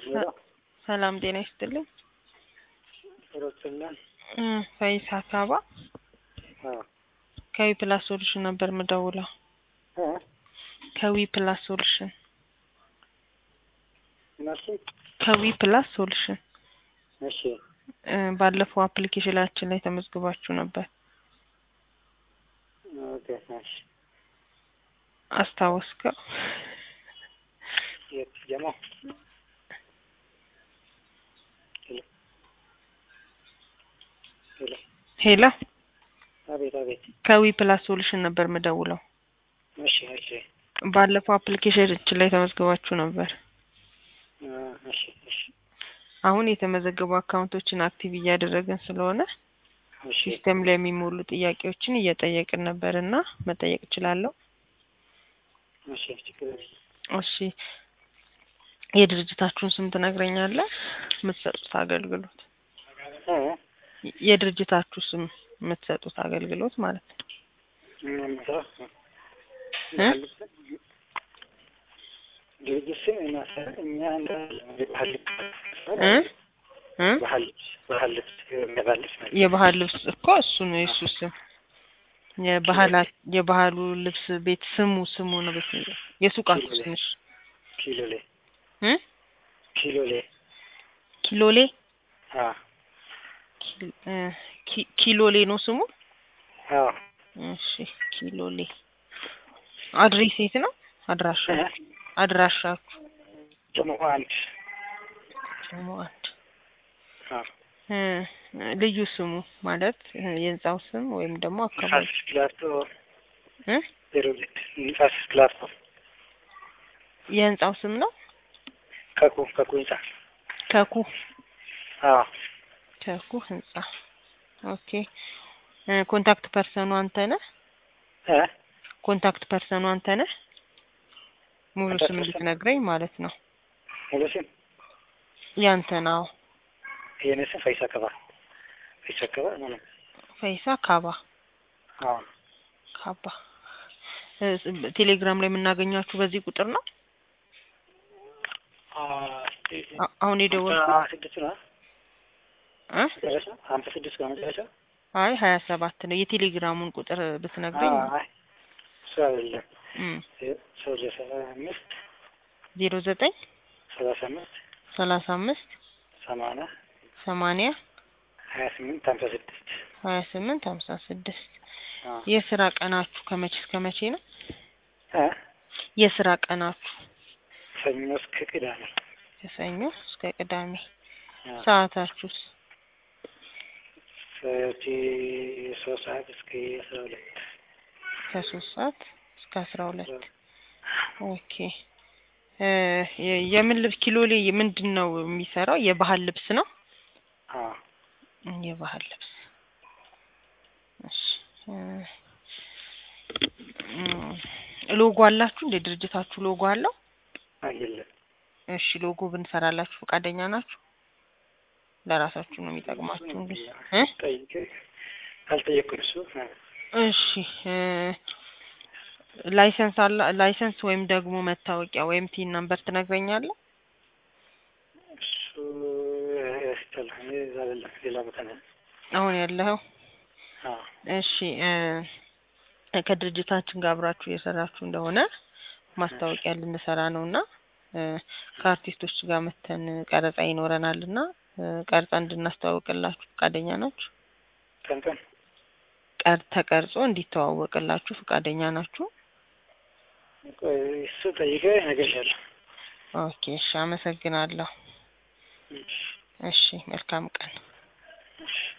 ሰላም ጤና ይስጥልኝ። ሮጥና ፈይሳ ካባ ከዊ ፕላስ ሶሉሽን ነበር መደውለው። ከዊ ፕላስ ሶሉሽን ከዊ ፕላስ ሶሉሽን። እሺ ባለፈው አፕሊኬሽናችን ላይ ተመዝግባችሁ ነበር። ኦኬ እሺ አስታወስከው? የጀማ ሄሎ አቤት ከዊ ፕላስ ሶሉሽን ነበር መደውለው። እሺ ባለፈው አፕሊኬሽናችን ላይ ተመዝግባችሁ ነበር። እሺ አሁን የተመዘገቡ አካውንቶችን አክቲቭ እያደረግን ስለሆነ ሲስተም ላይ የሚሞሉ ጥያቄዎችን እየጠየቅን ነበርና መጠየቅ እችላለሁ? እሺ የድርጅታችሁን ስም ትነግረኛለህ? የምትሰጡት አገልግሎት የድርጅታችሁ ስም የምትሰጡት አገልግሎት ማለት ነው። የባህል ልብስ እኮ እሱ ነው የሱ ስም። የባህሉ ልብስ ቤት ስሙ ነው ቤት የሱቃችሁ ስም ኪሎሌ ኪሎሌ ነው ስሙ? እሺ ኪሎሌ። አድሬስ የት ነው? አድራሻችሁ ጀሞ አንድ ልዩ ስሙ ማለት የህንጻው ስም ወይም ደግሞ አካባቢ የህንጻው ስም ነው? ከኩ ህንጻ ከኩ ህንጻ። ኦኬ ኮንታክት ፐርሰኑ አንተ ነህ? ኮንታክት ፐርሰኑ አንተ ነህ? ሙሉ ስም ልትነግረኝ ማለት ነው? ሙሉ ስም ያንተ ነው? የኔ ስም ፈይሳ ካባ ፈይሳ ካባ። ካባ። ቴሌግራም ላይ የምናገኛችሁ በዚህ ቁጥር ነው? አሁን የደወልኩት 27 ነው። የቴሌግራሙን ቁጥር ብትነግረኝ። 09 35 80 28 56 የስራ ቀናችሁ ከመቼ እስከ መቼ ነው? የስራ ቀናችሁ ሰኞ እስከ ቅዳሜ። ከሰኞ እስከ ቅዳሜ። ሰዓታችሁስ? 3 ሰዓት እስከ 12። ከ3 ሰዓት እስከ 12። ኦኬ የምን ልብስ ኪሎሌ ምንድነው የሚሰራው? የባህል ልብስ ነው? የባህል ልብስ። እሺ ሎጎ አላችሁ? እንደ ድርጅታችሁ ሎጎ አለው? አይደለም። እሺ ሎጎ ብንሰራላችሁ ፈቃደኛ ናችሁ? ለራሳችሁ ነው የሚጠቅማችሁ እንዴ? አልጠየቅኩም እሱ። እሺ ላይሰንስ ወይም ደግሞ መታወቂያ ወይም ቲን ነምበር ትነግረኛለህ? እሱ ሌላ ቦታ ነው አሁን ያለው? እሺ ከድርጅታችን ጋር አብራችሁ እየሰራችሁ እንደሆነ ማስታወቂያ ልንሰራ ነውና ከአርቲስቶች ጋር መተን ቀረጻ ይኖረናልና ቀርጻ እንድናስተዋውቅላችሁ ፈቃደኛ ናችሁ? ተቀርጾ እንዲተዋወቅላችሁ ፈቃደኛ ናችሁ? እሱ ጠይቀህ እነግርሻለሁ። ኦኬ እሺ አመሰግናለሁ። እሺ መልካም ቀን።